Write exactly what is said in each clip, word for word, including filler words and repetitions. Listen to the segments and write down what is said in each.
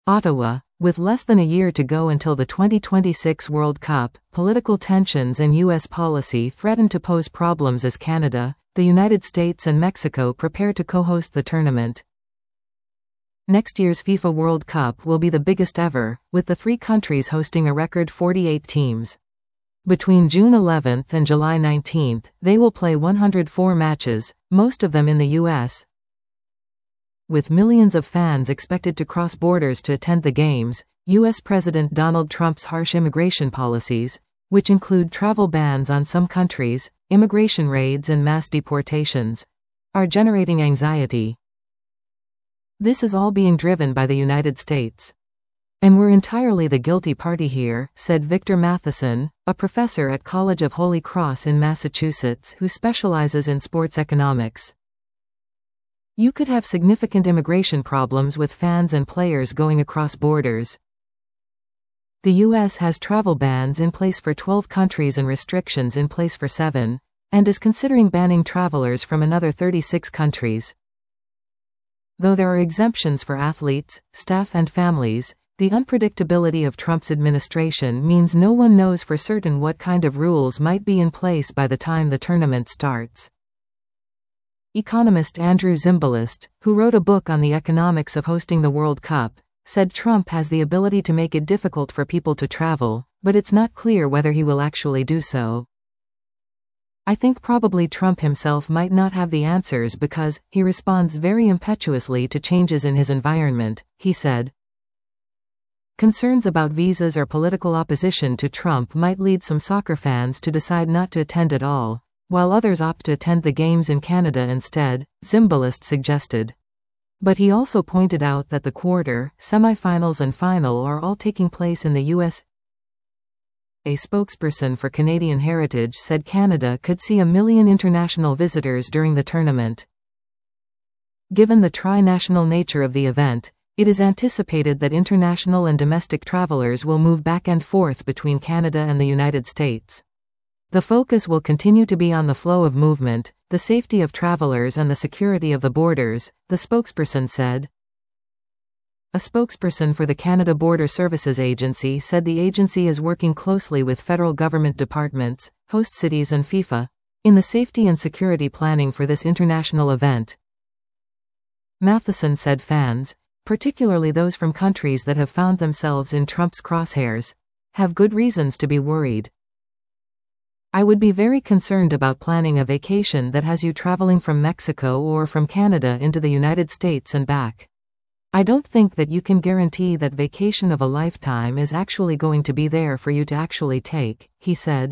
Ottawa. With less than a year to go until the twenty twenty-six World Cup, political tensions and U S policy threaten to pose problems as Canada, the United States and Mexico prepare to co-host the tournament. Next year's FIFA World Cup will be the biggest ever, with the three countries hosting a record forty-eight teams. Between June eleventh and July nineteenth, they will play one hundred four matches, most of them in the U S With millions of fans expected to cross borders to attend the games, U S President Donald Trump's harsh immigration policies, which include travel bans on some countries, immigration raids and mass deportations, are generating anxiety. This is all being driven by the United States. And we're entirely the guilty party here, said Victor Matheson, a professor at College of Holy Cross in Massachusetts who specializes in sports economics. You could have significant immigration problems with fans and players going across borders. The U S has travel bans in place for twelve countries and restrictions in place for seven, and is considering banning travelers from another thirty-six countries. Though there are exemptions for athletes, staff and families, the unpredictability of Trump's administration means no one knows for certain what kind of rules might be in place by the time the tournament starts. Economist Andrew Zimbalist, who wrote a book on the economics of hosting the World Cup, said Trump has the ability to make it difficult for people to travel, but it's not clear whether he will actually do so. I think probably Trump himself might not have the answers because he responds very impetuously to changes in his environment, he said. Concerns about visas or political opposition to Trump might lead some soccer fans to decide not to attend at all, while others opt to attend the games in Canada instead, Zimbalist suggested. But he also pointed out that the quarter, semifinals and final are all taking place in the U S A spokesperson for Canadian Heritage said Canada could see a million international visitors during the tournament. Given the tri-national nature of the event, it is anticipated that international and domestic travelers will move back and forth between Canada and the United States. The focus will continue to be on the flow of movement, the safety of travelers and the security of the borders, the spokesperson said. A spokesperson for the Canada Border Services Agency said the agency is working closely with federal government departments, host cities and FIFA in the safety and security planning for this international event. Matheson said fans, particularly those from countries that have found themselves in Trump's crosshairs, have good reasons to be worried. I would be very concerned about planning a vacation that has you traveling from Mexico or from Canada into the United States and back. I don't think that you can guarantee that vacation of a lifetime is actually going to be there for you to actually take, he said.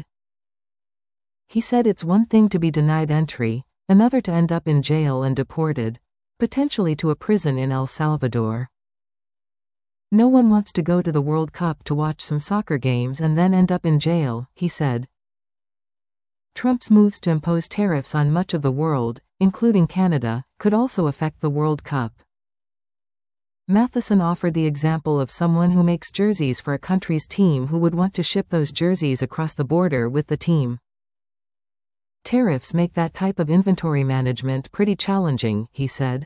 He said it's one thing to be denied entry, another to end up in jail and deported, potentially to a prison in El Salvador. No one wants to go to the World Cup to watch some soccer games and then end up in jail, he said. Trump's moves to impose tariffs on much of the world, including Canada, could also affect the World Cup. Matheson offered the example of someone who makes jerseys for a country's team who would want to ship those jerseys across the border with the team. Tariffs make that type of inventory management pretty challenging, he said.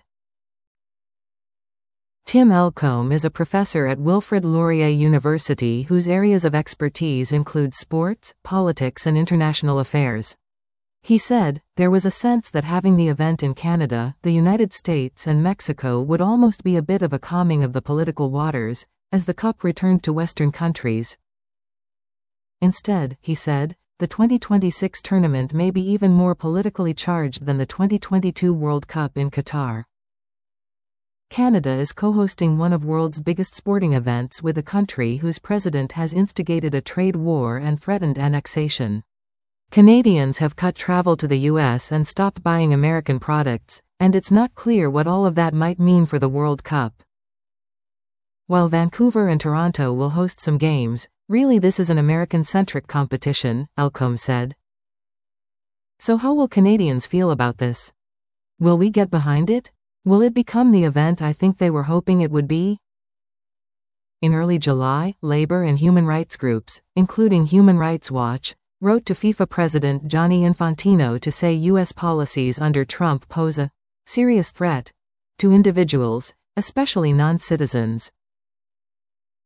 Tim Elcombe is a professor at Wilfrid Laurier University whose areas of expertise include sports, politics and international affairs. He said, there was a sense that having the event in Canada, the United States and Mexico would almost be a bit of a calming of the political waters, as the Cup returned to Western countries. Instead, he said, the twenty twenty-six tournament may be even more politically charged than the twenty twenty-two World Cup in Qatar. Canada is co-hosting one of the world's biggest sporting events with a country whose president has instigated a trade war and threatened annexation. Canadians have cut travel to the U S and stopped buying American products, and it's not clear what all of that might mean for the World Cup. While Vancouver and Toronto will host some games, really this is an American-centric competition, Elcombe said. So how will Canadians feel about this? Will we get behind it? Will it become the event I think they were hoping it would be? In early July, labor and human rights groups, including Human Rights Watch, wrote to FIFA President Gianni Infantino to say U S policies under Trump pose a serious threat to individuals, especially non-citizens.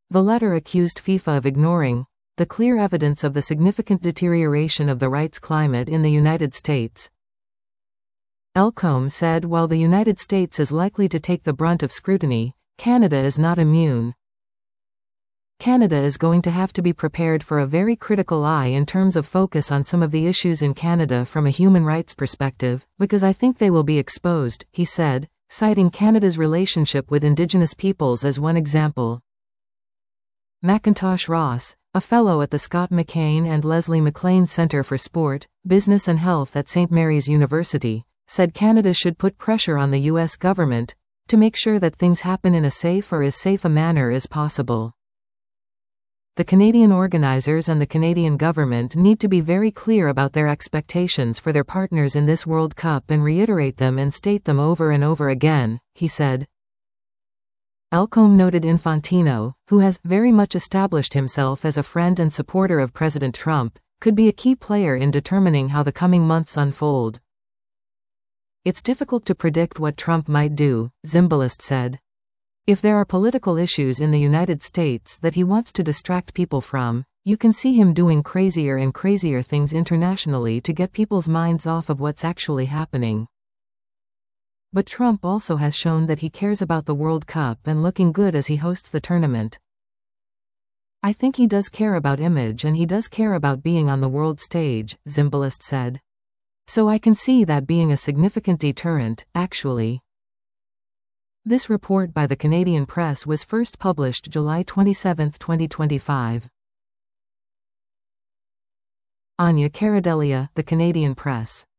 The letter accused FIFA of ignoring the clear evidence of the significant deterioration of the rights climate in the United States. Elcombe said while the United States is likely to take the brunt of scrutiny, Canada is not immune. Canada is going to have to be prepared for a very critical eye in terms of focus on some of the issues in Canada from a human rights perspective, because I think they will be exposed, he said, citing Canada's relationship with Indigenous peoples as one example. Macintosh Ross, a fellow at the Scott McCain and Leslie McLean Centre for Sport, Business and Health at Saint Mary's University, said Canada should put pressure on the U S government to make sure that things happen in a safe or as safe a manner as possible. The Canadian organizers and the Canadian government need to be very clear about their expectations for their partners in this World Cup and reiterate them and state them over and over again, he said. Elcombe noted Infantino, who has very much established himself as a friend and supporter of President Trump, could be a key player in determining how the coming months unfold. It's difficult to predict what Trump might do, Zimbalist said. If there are political issues in the United States that he wants to distract people from, you can see him doing crazier and crazier things internationally to get people's minds off of what's actually happening. But Trump also has shown that he cares about the World Cup and looking good as he hosts the tournament. I think he does care about image and he does care about being on the world stage, Zimbalist said. So I can see that being a significant deterrent, actually. This report by the Canadian Press was first published July twenty-seventh, twenty twenty-five. Anya Caradelia, The Canadian Press.